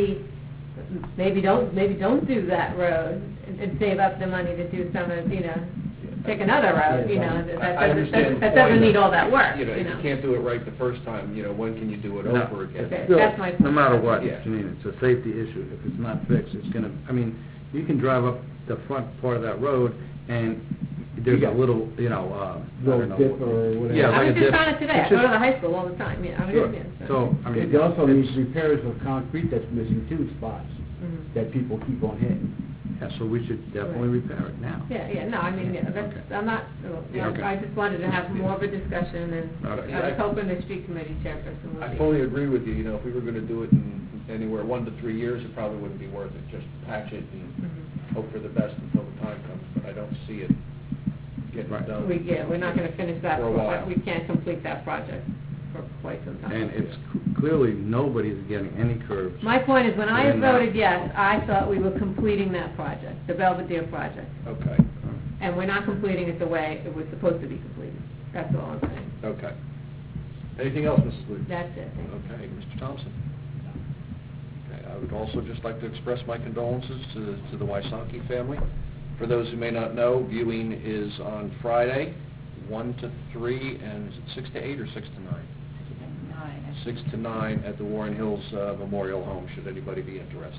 maybe don't do that road and save up the money to do some of, pick another road, I understand the that doesn't point need of, all that work, If you can't do it right the first time, when can you do it No. over again? Okay. Still, That's my no matter point. what, Yeah. Janine, it's a safety issue. If it's not fixed, it's gonna, you can drive up the front part of that road and there's Yeah. a little, I Little don't know. dip or whatever. Yeah, I like was a just dip. on it today. I It's go to just- the high school all the time, yeah. Sure. Yeah, So, It also it's- needs repairs of concrete that's missing too spots Mhm. that people keep on hitting. Yeah, so we should definitely repair it now. Yeah, no, that's, Okay. I'm not, Yeah, okay. I just wanted to have more of a discussion, and Okay. I was hoping the street committee chairperson would I be. fully agree with you, if we were going to do it in anywhere 1 to 3 years, it probably wouldn't be worth it. Just patch it and Mhm. hope for the best until the time comes, but I don't see it getting it done. We're not gonna finish that, For a while. we can't complete that project for quite some time. And it's clearly, nobody's getting any curbs. My point is, when I In that. voted yes, I thought we were completing that project, the Belvedere project. Okay, And we're not completing it the way it was supposed to be completed. That's all I'm saying. okay. Anything else, Mrs. Lee? That's it, thank you. Okay, Mr. Thompson? Okay, I would also just like to express my condolences to the Wysocki family. For those who may not know, viewing is on Friday, 1 to 3, and is it 6 to 8 or 6 to 9? 6 to 9 at the Warren Hills Memorial Home, should anybody be interested.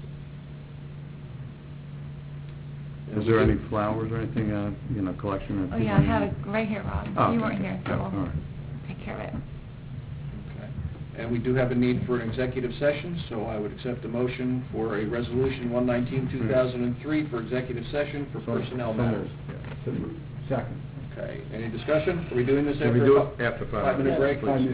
Is there any flowers or anything, collection? Oh, yeah, I have it right here, Rob. Oh, You okay. weren't here, so Oh, all we'll right. take care of it. Okay. And we do have a need for an executive session, so I would accept a motion for a resolution 119-2003 for executive session for personnel matters. Second. Okay, any discussion? Are we doing this Can after we a do it after 5 5-minute break? Yeah, 5 minutes.